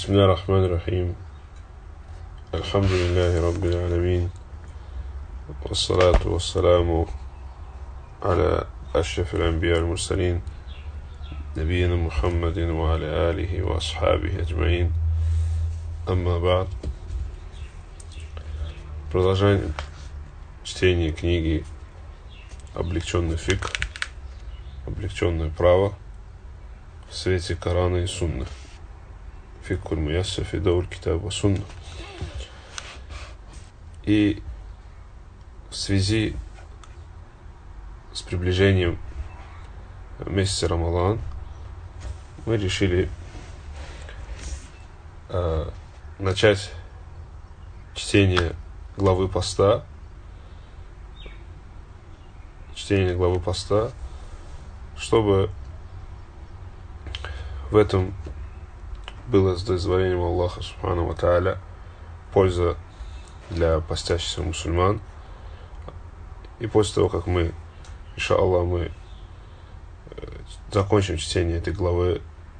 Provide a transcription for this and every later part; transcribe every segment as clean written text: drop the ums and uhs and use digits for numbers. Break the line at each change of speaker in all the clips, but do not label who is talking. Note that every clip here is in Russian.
بسم الله الرحمن الرحيم. الحمد لله رب العالمين، والصلاة والسلام على أشرف الأنبياء والمرسلين نبينا محمد وعلى آله وأصحابه أجمعين. أما بعد. Продолжаем чтение книги «Облегченный фикх», облегченное право в свете Корана и Сунны. Фикх аль-Муяссар фи даур китаб ва сунна. И в связи с приближением месяца Рамадан мы решили начать чтение главы поста, чтобы в этом было с дозволением Аллаха Субхану ва Тааля польза для постящихся мусульман. И после того, как мы, иншаллах, мы закончим чтение этой главы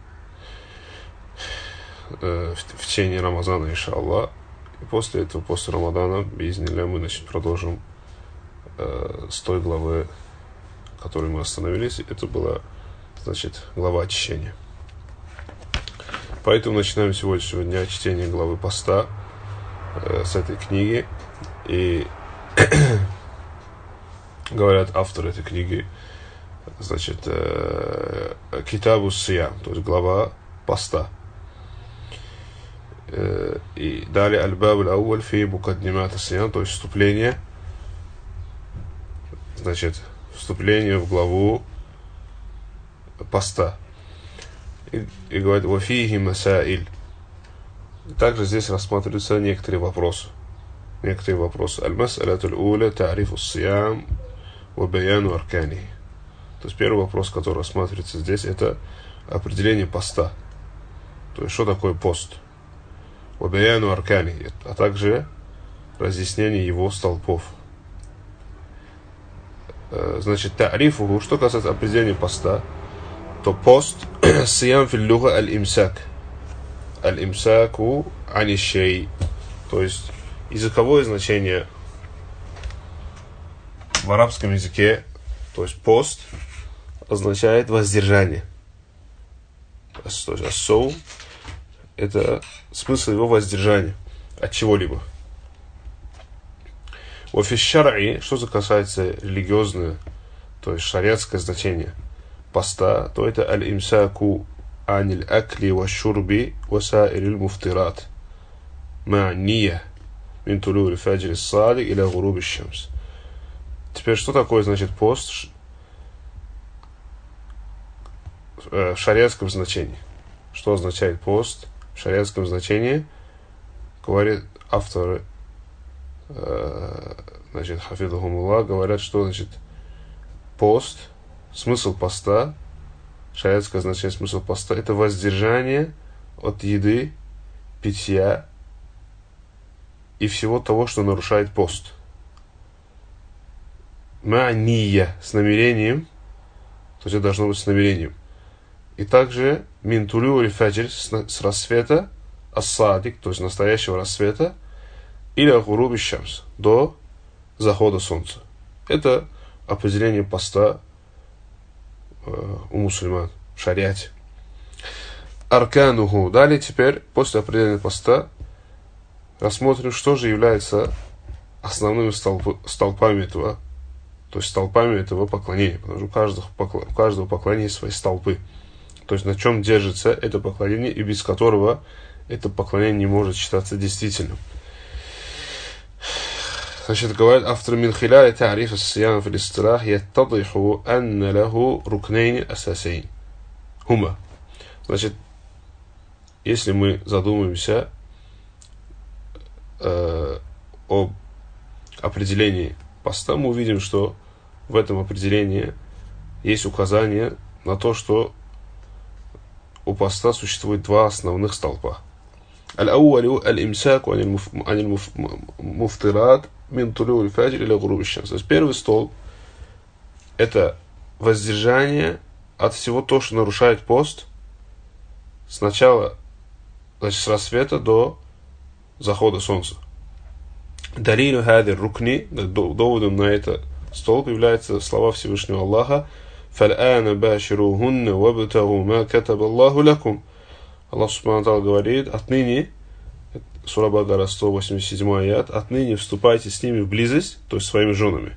в течение Рамазана, иншаллах, и после этого, после Рамадана, биизнилля, мы продолжим с той главы, в которой мы остановились. Это была, глава очищения. Поэтому начинаем сегодняшнего дня чтение главы поста с этой книги. И говорят авторы этой книги, китабу сиям, то есть глава поста. И далее аль-баб аль-ауаль фи мукаддимат ас-сиям, то есть вступление в главу поста. И говорит, вафихи масаиль. Также здесь рассматриваются некоторые вопросы. Аль-мас'алатуль уля та'рифу ас-сиям ва баяну аркани. То есть первый вопрос, который рассматривается здесь, это определение поста. То есть что такое пост? Ва баяну аркани, а также разъяснение его столпов. Та'рифу, что касается определения поста, то пост сиям фил луга аль-имсак. Аль-имсаку ани шей. То есть языковое значение в арабском языке, то есть пост означает воздержание. Ас-соум — это смысл его воздержания от чего-либо. Офи шар'и, что касается религиозного, то есть шариатское значение поста, то это аль-имсаку аниль акли ва шурби ва саирил муфтират ма ния мин тулури фаджри ссадик иля гуруби шамс. Теперь, что такое пост в шариатском значении? Что означает пост в шариатском значении? Говорит авторы, хафидахумуллах, говорят, что пост, смысл поста, шариатское значение смысл поста, это воздержание от еды, питья и всего того, что нарушает пост. Ния, с намерением, то есть это должно быть с намерением. И также мин тулюри фаджр, с рассвета, ас-садик, то есть настоящего рассвета, или гуруби шамс, до захода солнца. Это определение поста у мусульман в шариате. Аркануху. Далее теперь, после определения поста, рассмотрим, что же является основными столпами этого, то есть столпами этого поклонения. Потому что у каждого поклонения есть свои столпы. То есть на чем держится это поклонение, и без которого это поклонение не может считаться действительным. Говорит автор мин хиляли та'риф ас-сиям фил истилах яттадиху анна лаху рукнейни асасейн. Хума. Если мы задумаемся об определении поста, мы увидим, что в этом определении есть указание на то, что у поста существует два основных столпа. Аль-ауалю аль-имсаку аниль муфтират мин тулюри фаджр иля гуруби шамс. То есть первый столб — это воздержание от всего того, что нарушает пост, с начала значит, с рассвета до захода солнца. Далилю хадир рукни, доводом на это столб являются слова Всевышнего Аллаха: «Фал'ана баширухунна вабтагу ма катаба Аллаху лакум». Аллах Субхану Тааля говорит: отныне, сура Багара, 187 аят, отныне вступайте с ними в близость, то есть своими женами,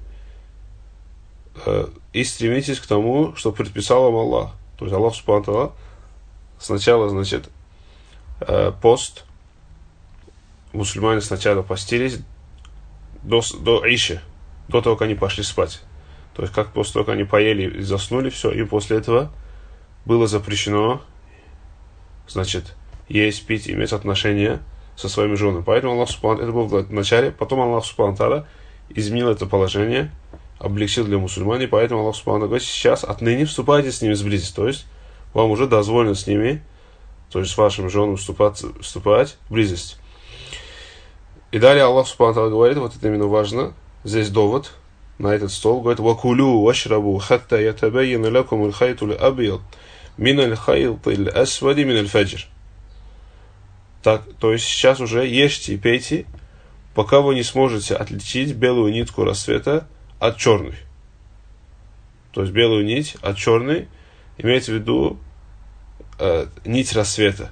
и стремитесь к тому, что предписал вам Аллах. То есть Аллах Субхану Тааля сначала, значит, пост, мусульмане сначала постились до Иши, до того, как они пошли спать. То есть, как после того, как они поели и заснули, все, и после этого было запрещено, значит, есть, пить, иметь отношения со своими женами. Поэтому Аллах Субхану, это было в начале, потом Аллах Субхану Тааля изменил это положение, облегчил для мусульман, и поэтому Аллах Субхану говорит: сейчас отныне вступайте с ними в близость, то есть вам уже дозволено с ними, то есть с вашим женам вступать в близость. И далее Аллах Субхану Тааля говорит, вот это именно важно, здесь довод на этот стол, говорит: «Вакулю вашрабу хатта ятабайяна лакум аль-хайту аль-абьяд мин аль-хайти аль-асвади мин аль-фаджр». Так, то есть сейчас уже ешьте и пейте, пока вы не сможете отличить белую нитку рассвета от черной. То есть белую нить от черной имеется в виду нить рассвета.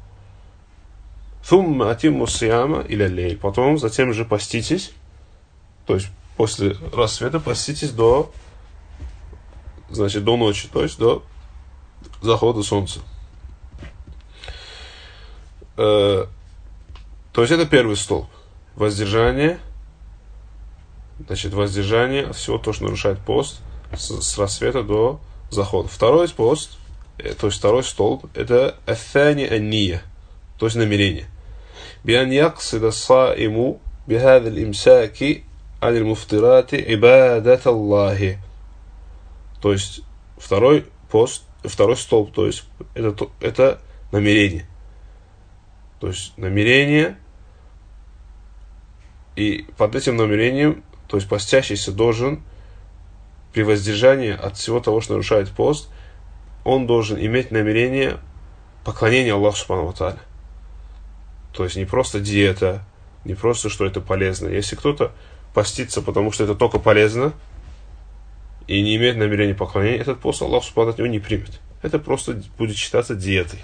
Thumma атимму сияма иля лейль. Потом, затем же поститесь, то есть после рассвета поститесь до ночи, то есть до захода солнца. То есть это первый столб. Воздержание, значит, воздержание от всего то, что нарушает пост, с рассвета до захода. Второй пост, то есть второй столб, это афани анния, то есть намерение. بأن يقصد الصائم بهذا الإمساك عن المفطرات عبادة الله. То есть второй столб, то есть это намерение. То есть намерение, и под этим намерением, то есть постящийся должен при воздержании от всего того, что нарушает пост, он должен иметь намерение поклонения Аллаху Субхану ва Тааля. То есть не просто диета, не просто, что это полезно. Если кто-то постится, потому что это только полезно, и не имеет намерения поклонения, этот пост Аллах Субхану от него не примет. Это просто будет считаться диетой.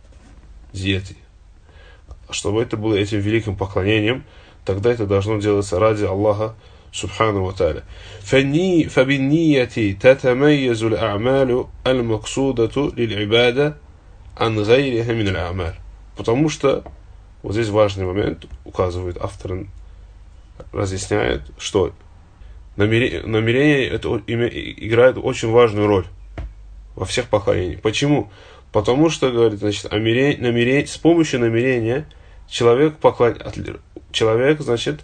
Чтобы это было этим великим поклонением, тогда это должно делаться ради Аллаха Субхану ва Тааля. فَبِالنِّيَّةِ تَتَمَيَّزُ الْأَعْمَالُ الْمَقْصُودَةُ لِلْعِبَادَةِ عَنْ غَيْرِهَا مِنَ الْأَعْمَالِ. Потому что вот здесь важный момент, указывает автор, разъясняет, что намерение это играет очень важную роль во всех поклонениях. Почему? Потому что, говорит, значит, с помощью намерения человек, значит,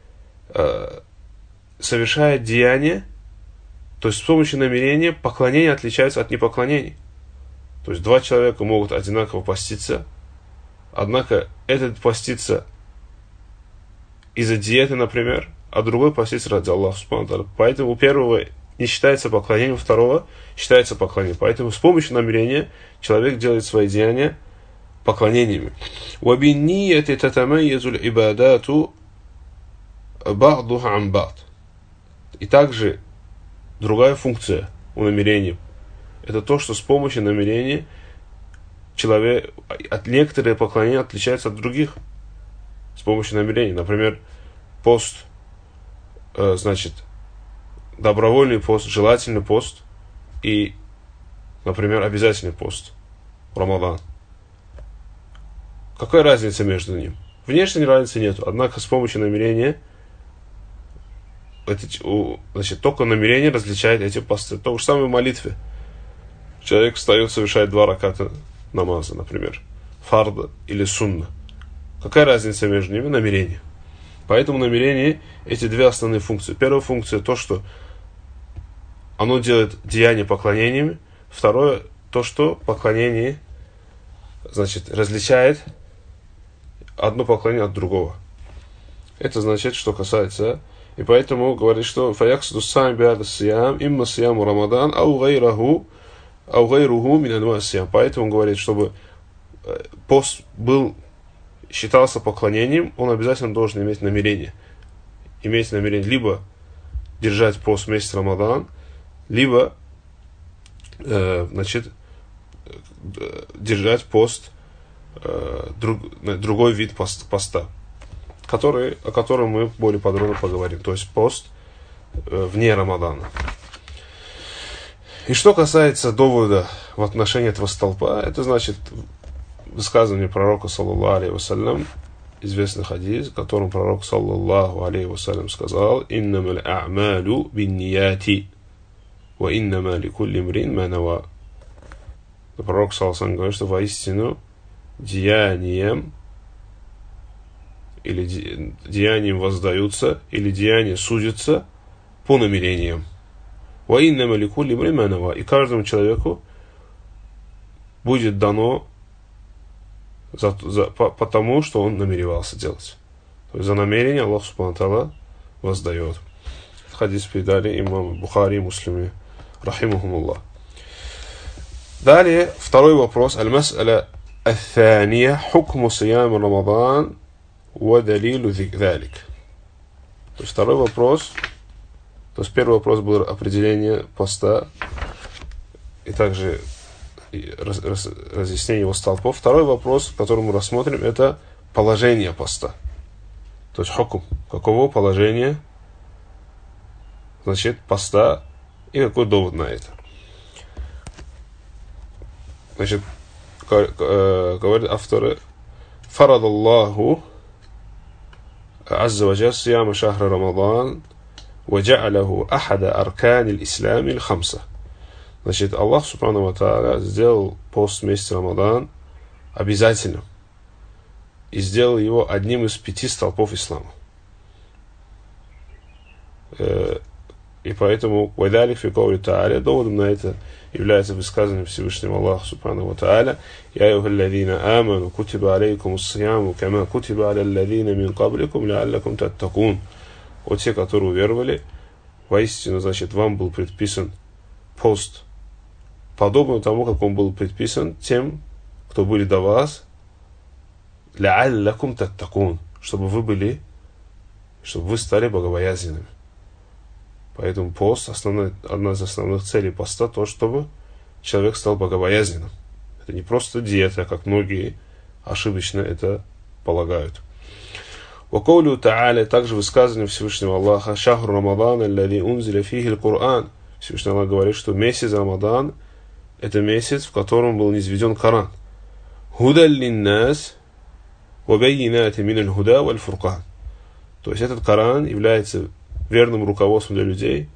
совершает деяние, то есть с помощью намерения поклонение отличается от непоклонения. То есть два человека могут одинаково поститься, однако этот постится из-за диеты, например, а другой постится ради Аллаха Субхану Тааля. Поэтому у первого не считается поклонением, у второго считается поклонением. Поэтому с помощью намерения человек делает свои деяния поклонениями. وَبِالنِّيَّةِ تَتَمَيَّزُ الْعِبَادَاتُ بَعْضُهَا عَنْ بَعْضٍ. И также другая функция у намерения – это то, что с помощью намерения человек, от некоторые поклонения отличаются от других с помощью намерений. Например, пост, значит, добровольный пост, желательный пост и, например, обязательный пост, Рамадан. Какая разница между ними? Внешней разницы нет, однако с помощью намерения, значит, только намерение различает эти посты. То же самое в молитве. Человек встает, совершает 2 раката намаза, например, фарда или сунна. Какая разница между ними? Намерение. Поэтому намерение, эти две основные функции. Первая функция то, что оно делает деяние поклонениями. Второе, то, что поклонение, значит, различает одно поклонение от другого. Это значит, что касается, и поэтому говорит, что фаяксду сам биада сиям, имма сияму рамадан, ау гайраху мин анва сиям. Поэтому говорит, чтобы пост был считался поклонением, он обязательно должен иметь намерение. Иметь намерение либо держать пост в месяц Рамадан, либо держать пост, другой вид поста, о котором мы более подробно поговорим. То есть пост вне Рамадана. И что касается довода в отношении этого столпа, это значит высказывание пророка, саллаллаху алейхи вассалям, известный хадис, в котором пророк, саллаллаху алейхи вассалям, сказал: «Иннамаль а'малу биннияти, ва иннама ликулли имрин ма нава». Пророк, саллаллаху алейхи вассалям, говорит, что воистину деянием воздаются, или деяния судятся по намерениям. Ва иннама ликулли имрин ма нава. И каждому человеку будет дано потому, что он намеревался делать. То есть за намерение Аллах субхану ва тааля воздает. Хадис передали имам Бухари и Муслиме, рахимахумуллах. Далее, второй вопрос. Аль-мас'аля ат-thания хукму сиям Рамадан ва далилу залик. То есть второй вопрос. То есть первый вопрос был определение поста и также разъяснение его столпов. Второй вопрос, который мы рассмотрим, это положение поста. То есть хукм. Каково положение, значит, поста и какой довод на это. Значит, говорят авторы: «Фарадаллаху азза ва джалла сияма шахра Рамадан ва джа'аляху ахада аркани л-ислами л-хамса». Значит, Аллах субхану ва тааля сделал пост в месяц Рамадан обязательным и сделал его одним из 5 столпов ислама. И поэтому вайдалик фи каули тааля, доводом на это является высказывание Всевышнего Аллаха субхану ва тааля: «Я айюхаллазина аману кутиба алейкумус сияму кама кутиба аляллазина мин кабликум лааллакум таттакун». Вот те, которые уверовали, воистину, значит, вам был предписан пост, подобно тому, как он был предписан тем, кто были до вас, лааллакум таттакун, чтобы вы стали богобоязненными. Поэтому пост, одна из основных целей поста, то, чтобы человек стал богобоязненным. Это не просто диета, как многие ошибочно это полагают. وقوله تعالى, также высказывание Всевышнего Аллаха: «Шахру Рамадан аллади унзиля фихи л-Кур'ан». Всевышний Аллах говорит, что месяц Рамадан — это месяц, в котором был низведен Коран. «Худа линнас ва баййинати миналь худа валь фуркан». То есть этот Коран является верным руководством для людей,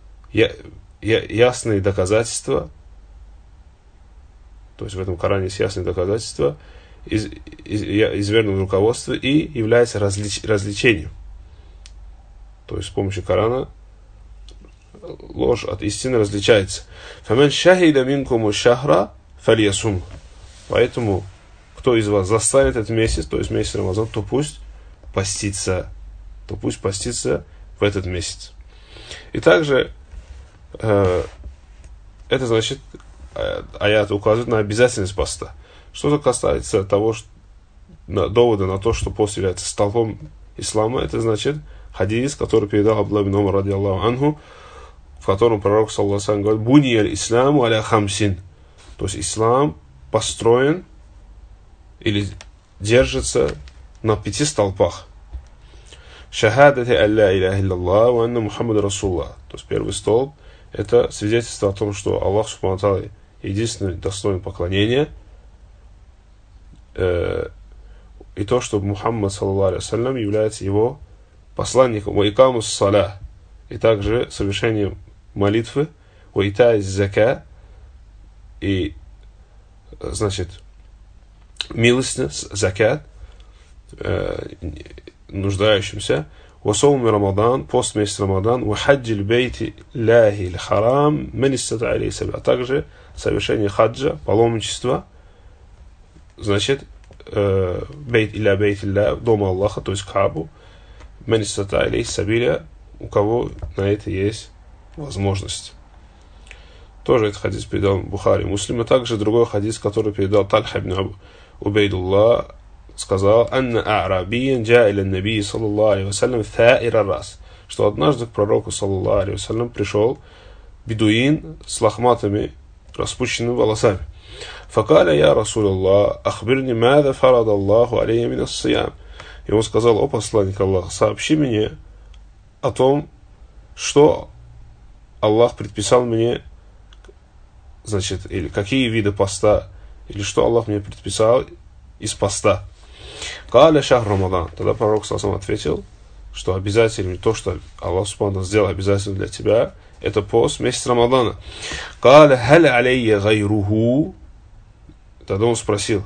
ясные доказательства. То есть в этом Коране есть ясные доказательства из верного руководства и является развлечением. То есть с помощью Корана ложь от истины различается. فَمَنْ شَهِدَ مِنْكُمُ الشَّهْرَ فَلْيَصُمْهُ. Поэтому, кто из вас заставит этот месяц, то есть месяц Рамазан, то пусть постится в этот месяц. И также это значит, аят указывает на обязательность поста. Что касается того, довода на то, что пост является столпом ислама, это значит хадис, который передал Абдуллах ибн Умар радиаллаху анху, в котором пророк, саллаллаху алейхи ва саллям, говорит: «Буния исламу аля хамсин». То есть ислам построен или держится на 5 столпах. Шахадати алла иляха илляллах ва анна Мухаммад расуллах. То есть первый столб — это свидетельство о том, что Аллах субхану ва тааля единственный достоин поклонения, и то, что Мухаммад саллаллаху алейхи ва саллям является его посланником. Ва икамус саля, и также совершение молитвы, ва ита зака, и значит милостность, закат нуждающимся, ва саум Рамадан, пост месяц Рамадан, ва хаджи бейти ляхи л-харам ман истата алейхи сабила, а также совершение хаджа, паломничества, значит бейт илля бейт илля, дома Аллаха, то есть Каабу, ман истата алейхи сабила, у кого на это есть возможность. Тоже этот хадис передал Бухари, Муслим, а также другой хадис, который передал Тальха ибн Убейдуллах, сказал, «Анна а'рабиян джа иля наби саллаллаху алейхи вассалям фа'ира рас», что однажды к пророку саллаллаху алейхи вассалям пришел бедуин с лохматыми распущенными волосами. «Факаля я Расулаллах, ахбирни мада фарад Аллаху алейя мин ас-сиям». И он сказал: «О посланник Аллаха, сообщи мне о том, что Аллах предписал мне, значит, или какие виды поста, или что Аллах мне предписал из поста». «Каля шахр Рамадан». Тогда пророк саллаллаху алейхи ответил, что обязательно то, что Аллах субхану сделал обязательным для тебя, это пост месяц Рамадана. «Каля халя алейя гайруху». Тогда он спросил: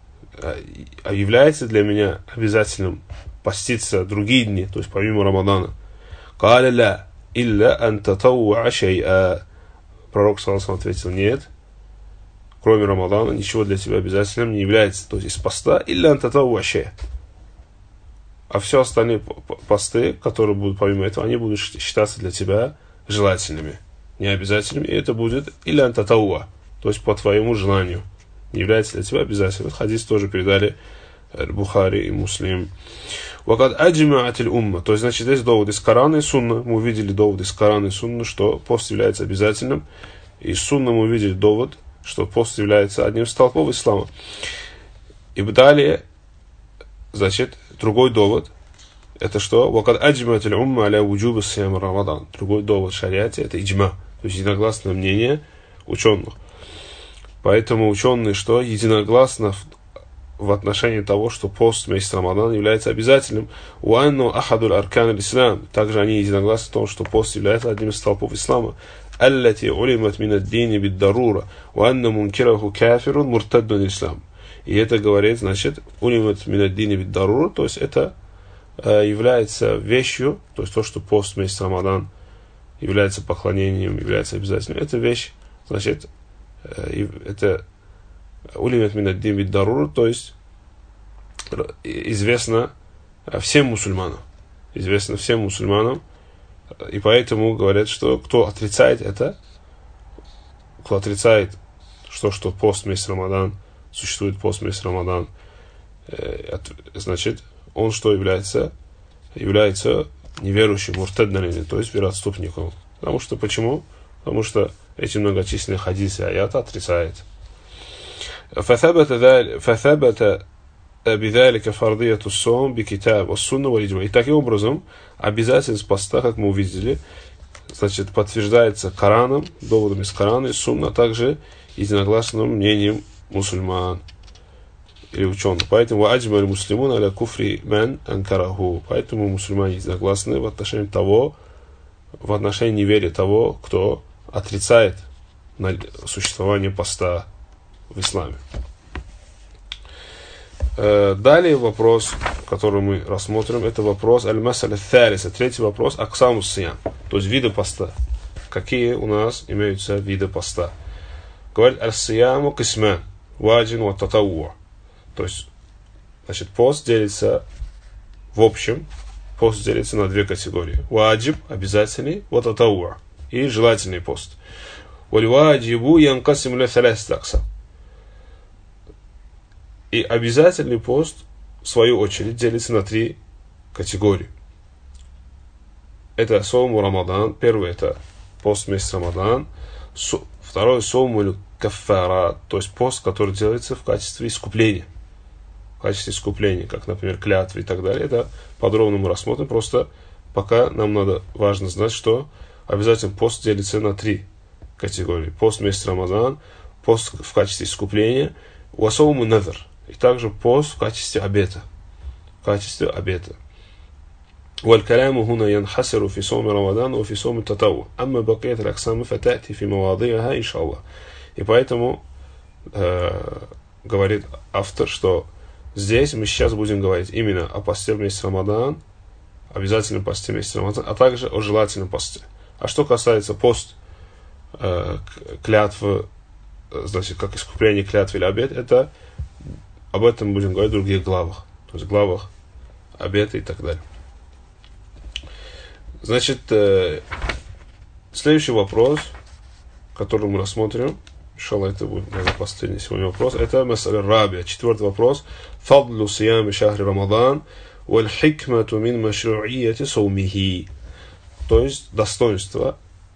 а является для меня обязательным поститься другие дни, то есть помимо Рамадана? «Каля ля илля ан татауа шай'a». Пророк саллаллаху алейхи ответил: нет, кроме Рамадана ничего для тебя обязательным не является, то есть из поста илля ан татауа шай'a. А все остальные посты, которые будут помимо этого, они будут считаться для тебя желательными, не обязательными, и это будет илля ан татауа, то есть по твоему желанию, не является для тебя обязательным. Хадис тоже передали Бухари и Муслим. «Вакад аджма'атиль умма». То есть, значит, здесь довод из Корана и Сунна. Мы увидели довод из Корана и Сунны, что пост является обязательным. И из Сунны мы увидели довод, что пост является одним из столпов ислама. И далее, значит, другой довод, это что? «Вакад аджма'атиль умма аля вуджуба сиям Рамадан». Другой довод в шариате — это иджма, то есть единогласное мнение ученых. Поэтому ученые что? Единогласно в отношении того, что пост в месяц Рамадан является обязательным. «Уанну ахадуль аркан аль-ислам». Также они единогласны в том, что пост является одним из столпов ислама. «Аллати улимат мин ад-дини бид-дарура, уанну мункираху кафирун муртаддун ислам». И это говорит, значит, улимат мин ад-дини бид-дарура, то есть это является вещью, то есть то, что пост в месяц Рамадан является поклонением, является обязательным. Это вещь, значит, это улимат мин ад-дини бид-дарура, то есть известно всем мусульманам. Известно всем мусульманам. И поэтому говорят, что кто отрицает это, кто отрицает, что пост месяц Рамадан, существует пост месяц Рамадан, значит, он что является? Является неверующим, муртаддом, то есть вероотступником. Потому что, почему? Потому что эти многочисленные хадисы аята отрицает. فثبت بذلك فرضية الصوم بكتاب والسنة والإجماع. И таким образом обязательность поста, как мы увидели, значит, подтверждается Кораном, доводами из Корана и Сунна, а также единогласным мнением мусульман или ученых. Поэтому аджма аль-муслимун аля куфри ман анкараху. Поэтому мусульмане единогласны в отношении того, в отношении неверия того, кто отрицает существование поста в исламе. Далее вопрос, который мы рассмотрим, это вопрос аль-масаля тhalиса, третий вопрос, аксаму сиям, то есть виды поста. Какие у нас имеются виды поста? Говорит, аль-сияму кисман, ваджин ва татауа. То есть, значит, пост делится в общем, пост делится на две категории. Ваджиб, обязательный, ва татауа, и желательный пост. Валь-ваджибу янкасим ля тhaлясата аксам. И обязательный пост, в свою очередь, делится на три категории. Это сауму Рамадан. Первый — это пост месяц Рамадан. Второй — сауму каффара, то есть пост, который делается в качестве искупления. В качестве искупления, как, например, клятвы и так далее. Это подробно мы рассмотрим. Просто пока нам важно знать, что обязательно пост делится на три категории. Пост месяц Рамадан, пост в качестве искупления, уасауму надр, и также пост в качестве обета. В качестве обета. والكلام هنا ينحصر في صوم رمضان وفي صوم التطوع. أما بقية الأقسام فتأتي في مواضيعها إن شاء الله. И поэтому говорит автор, что здесь мы сейчас будем говорить именно о посте в месяц Рамадан, обязательном посте в месяц Рамадан, а также о желательном посте. А что касается пост клятвы, значит, как искупление клятвы или обет, это об этом будем говорить в других главах. То есть в главах обета и так далее. Значит, следующий вопрос, который мы рассмотрим, Иншаллах, это будет, наверное, последний сегодня вопрос. Это мас'аля рабия. 4-й вопрос. Фадлу сиями шахри Рамадан валь хикмату мин машру'ияти саумихи. То есть достоинство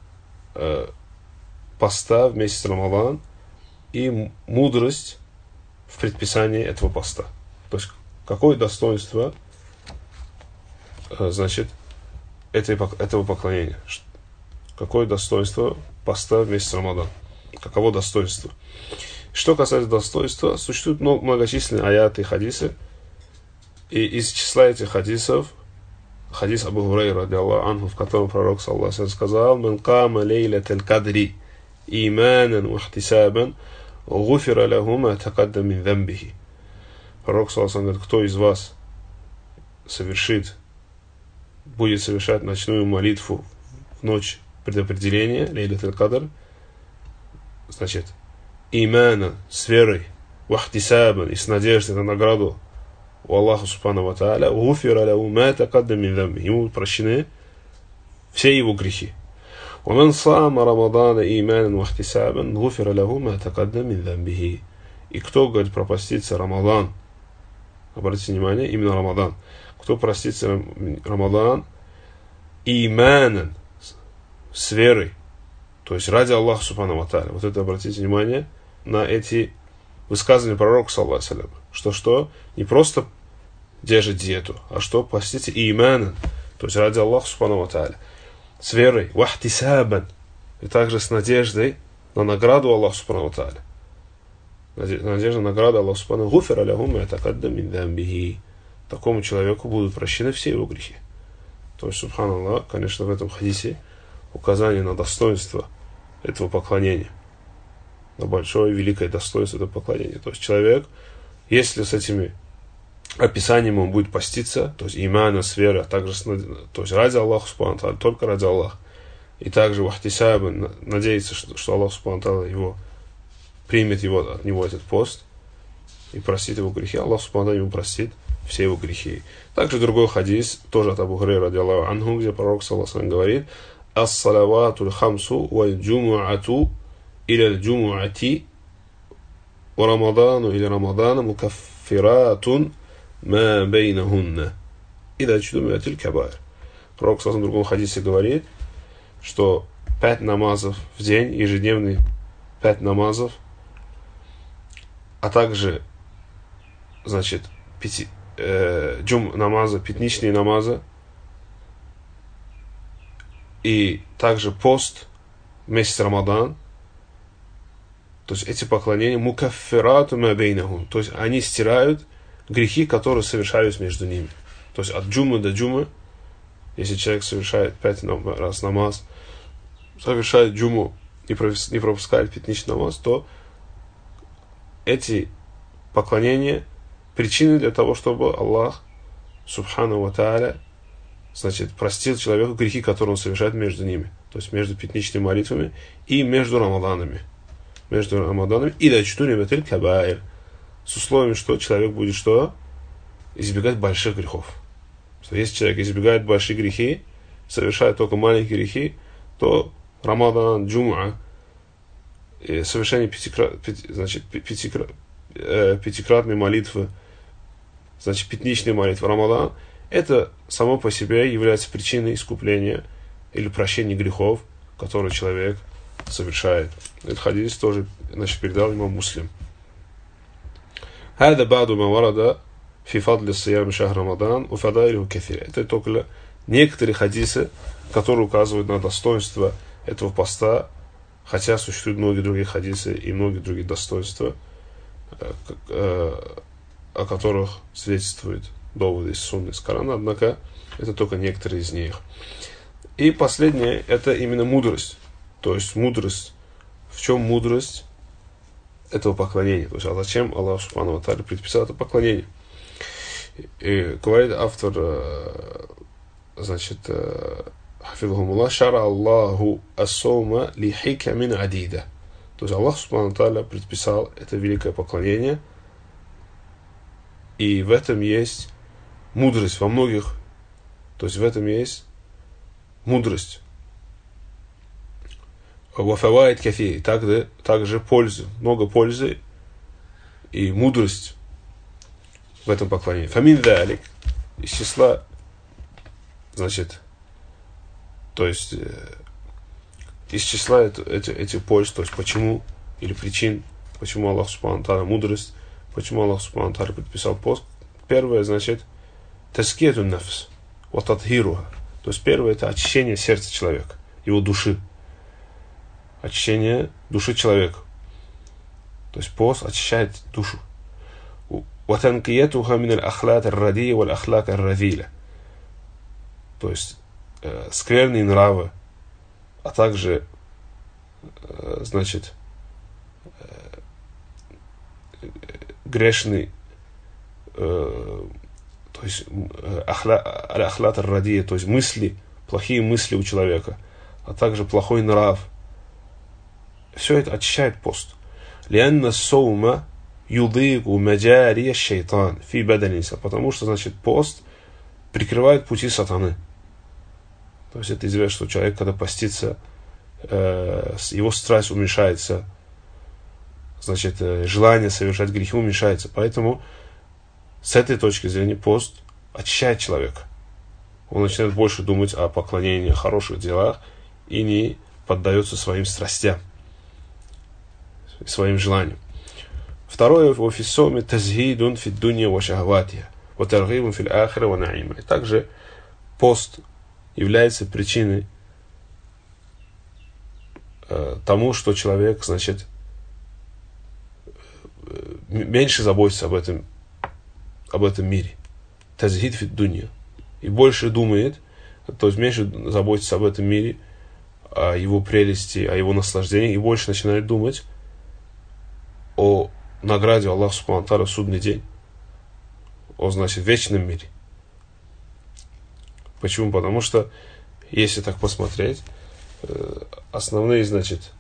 поста в месяц Рамадан и мудрость в предписании этого поста. То есть какое достоинство, значит, этого поклонения? Какое достоинство поста в месяц Рамадан? Каково достоинство? Что касается достоинства, существуют многочисленные аяты и хадисы. И из числа этих хадисов хадис Абу Хурайра, ради Аллаху анху, в котором пророк, саллаллаху алейхи ва саллям, сказал: «Ман кама лейлаталь кадри иманан ва ихтисабан, гуфира лаху ма такаддам мин замбихи». Пророк, саллаллаху алейхи ва саллям, говорит: кто из вас будет совершать ночную молитву в ночь предопределения, лейлаталь кадр, значит, имана, с верой, вахтисабан, и с надеждой на награду у Аллаха субхану ва тааля, гуфира лаху ма такаддам мин замбихи, ему будут прощены все его грехи. ومن صام رمضان إيمانا واحتسابا غفر له ما تقدم من ذنبه. И кто, говорит, пропастится Рамадан, обратите внимание, именно Рамадан, кто простится Рамадан иманан, с верой, то есть ради Аллаха субхану ва тааля. Вот это обратите внимание на эти высказывания пророка, саллаллаху алейхи ва саллям, что не просто держит диету, а что постится иманан, то есть ради Аллаха субхану ва тааля, с верой, вахтисабан, и также с надеждой на награду Аллаха субхану ва тааля. Надежда на награду Аллаха субхану гуфира лаху ма такаддам мин замбихи. Такому человеку будут прощены все его грехи. То есть, субханаллах, конечно, в этом хадисе указание на достоинство этого поклонения, на большое великое достоинство этого поклонения. То есть человек, если с этими описанием он будет поститься, то есть имана, с верой, а также то есть ради Аллаха субхану тааля, только ради Аллаха, и также вахтисаба, надеяться, что Аллах субхану тааля его примет от него этот пост и простит его грехи, Аллах субхану тааля ему простит все его грехи. Также другой хадис, тоже от Абу Хурайра, ради Аллаху анху, где пророк, саллаллаху алейхи ва саллям, говорит: «Ас-салаватуль хамсу валь джумуату иля джумуати ва рамадану иля рамадана мукаффиратун ма бейнахунна ида чудумиатиль кабайр». Пророк в другом хадисе говорит, что 5 намазов в день, ежедневный 5 намазов, а также, значит, намаза, пятничные намазы, и также пост в месяц Рамадан, то есть эти поклонения мукаффирату ма бейнахун, то есть они стирают грехи, которые совершались между ними. То есть от джумы до джумы, если человек совершает 5 раз намаз, совершает джуму и не пропускает пятничный намаз, то эти поклонения причины для того, чтобы Аллах субхану ва тааля, значит, простил человеку грехи, которые он совершает между ними, то есть между пятничными молитвами и между Рамаданами. И дачтунибатиль кабайр, с условием, что человек будет избегать больших грехов. Что если человек избегает большие грехи, совершает только маленькие грехи, то Рамадан, Джум'a, совершение пятикратной молитвы, значит, пятничной молитвы Рамадан, это само по себе является причиной искупления или прощения грехов, которые человек совершает. Этот хадис тоже, значит, передал имам Муслим. هذا بعض ما ورد في فضل صيام شهر رمضان وفضائله كثيرة. Это только некоторые хадисы, которые указывают на достоинство этого поста, хотя существуют многие другие хадисы и многие другие достоинства, о которых свидетельствуют доводы из Сунны, из Корана, однако это только некоторые из них. И последнее, это именно мудрость. То есть мудрость. В чем мудрость этого поклонения? То есть, а зачем Аллах субхану ва тааля предписал это поклонение? И говорит автор, значит, хафидхумуллах, шара Аллаху ас-саума ли хикамин адида. То есть Аллах субхану ва тааля предписал это великое поклонение, и в этом есть мудрость во многих, то есть в этом есть мудрость. Вафавайт кафе, также пользы, много пользы и мудрость в этом поклонении. Фамин далик, из числа, значит, то есть из числа этих польз, то есть почему или причин, почему Аллах Субхану ва Тааля мудрость, почему Аллах Субхану ва Тааля предписал пост. Первое, значит, таскиятун нафс, ва татхируха. То есть первое — это очищение сердца человека, его души. Очищение души человека. То есть пост очищает душу. Ва танкиятуха мин аль-ахлак ар-радия валь ахлак ар-радила. То есть скверные нравы, а также, значит, грешный, то есть ахлат ар-радия, то есть мысли, плохие мысли у человека, а также плохой нрав. Все это очищает пост. Лианна соума юдыгу маджария шайтан фи баданиса. Потому что, значит, пост прикрывает пути сатаны. То есть это известно, что человек, когда постится, его страсть уменьшается, значит, желание совершать грехи уменьшается. Поэтому с этой точки зрения пост очищает человека. Он начинает больше думать о поклонении, о хороших делах и не поддается своим страстям, своим желаниям. Второе, в офисоме тазгидун фид дунья ва шахватия, ва таргибун фил ахира ва наима. Также пост является причиной тому, что человек, значит, меньше заботится об этом мире. Тазгид фид дунья. И больше думает, то есть меньше заботится об этом мире, о его прелести, о его наслаждении, и больше начинает думать о награде Аллаха Субхану ва Тааля в судный день, о, значит, вечном мире. Почему? Потому что, если так посмотреть, основные, значит,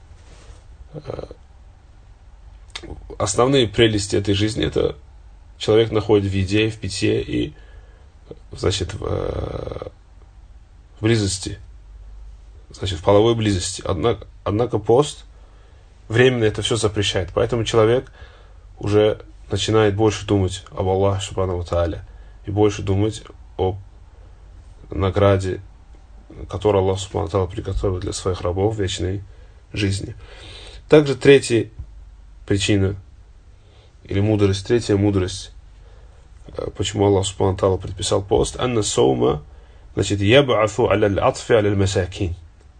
основные прелести этой жизни — это человек находит в еде, в питье и, значит, в близости, значит, в половой близости. Однако пост временно это все запрещает. Поэтому человек уже начинает больше думать об Аллахе Субхану ва Тааля и больше думать о награде, которую Аллах Субхану ва Тааля приготовил для своих рабов в вечной жизни. Также третья причина или мудрость, третья мудрость, почему Аллах Субхану ва Тааля предписал пост, анна саума, значит, яб'афу аля аль-атфи аля аль-масакин.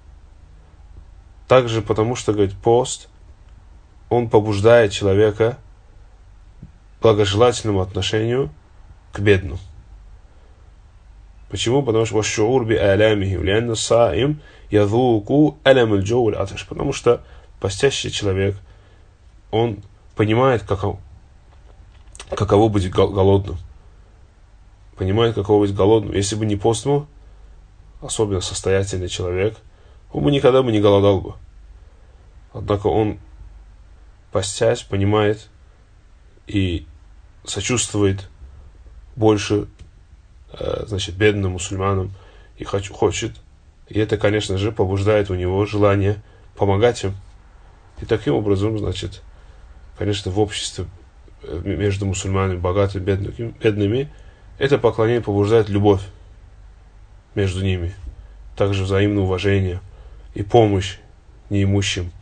Также потому что, говорит, пост, он побуждает человека к благожелательному отношению к бедным. Почему? Потому что ваш-шуур би алямихи, лианна саим ядуку алям аль-джоу аль-аташ. Потому что постящий человек, он понимает, каково быть голодным. Понимает, каково быть голодным. Если бы не постно, особенно состоятельный человек, он бы никогда не голодал бы. Однако он, постясь, понимает и сочувствует больше, значит, бедным мусульманам и хочет. И это, конечно же, побуждает у него желание помогать им. И таким образом, значит, конечно, в обществе между мусульманами, богатыми, бедными, это поклонение побуждает любовь между ними. Также взаимное уважение и помощь неимущим.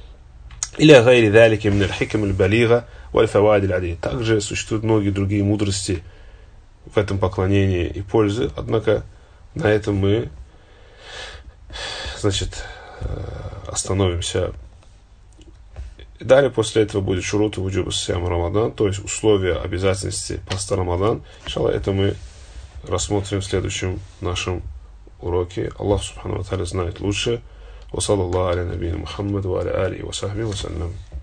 Также существуют многие другие мудрости в этом поклонении и пользы, однако на этом мы, значит, остановимся. И далее после этого будет шурут вуджуба сиям Рамадан, то есть условия обязательности поста Рамадан. Иншаллах, это мы рассмотрим в следующем нашем уроке. Аллах Субхану ва Тааля знает лучше. Ва саллаллаху аля набийна Мухаммад ва аля алихи ва сахбихи ва саллям.